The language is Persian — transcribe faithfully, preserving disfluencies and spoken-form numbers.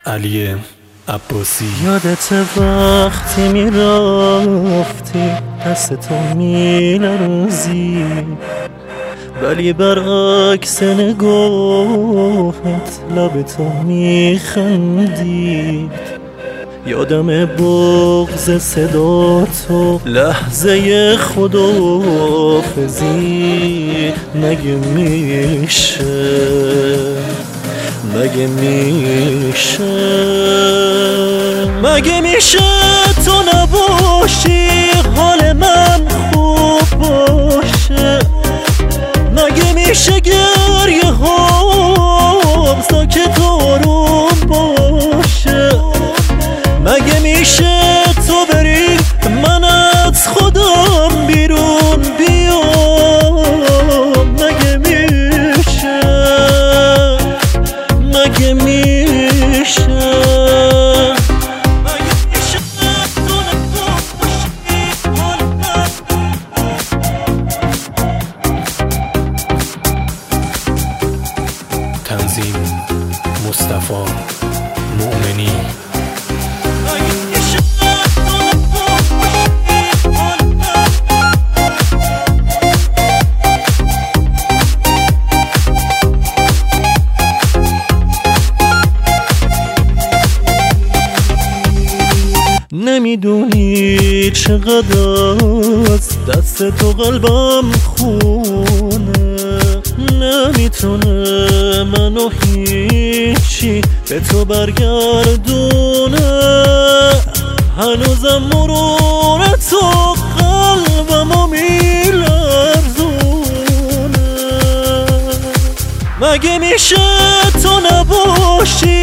علی عباسی. یادت وقتی میرفتی دست تو میلرزی، ولی برعکس نگاهت لب تو میخندید. یادم بغض صدا تو لحظه خداحافظی. مگه میشه مگه میشه مگه میشه تو نباشی حال من خوب باشه؟ مگه میشه گریه هام ساکت آروم باشه؟ مگه میشه تو بری من از خودم بیرون بیام؟ مگه میشه مگه میشه تنظیم مصطفی مؤمنی. نمیدونی چقدر از دست تو قلبم خونه، نمیتونه منو هیچی به تو برگردونه. هنوزم مرور تو قلبمو میلرزونه. مگه میشه تو نباشی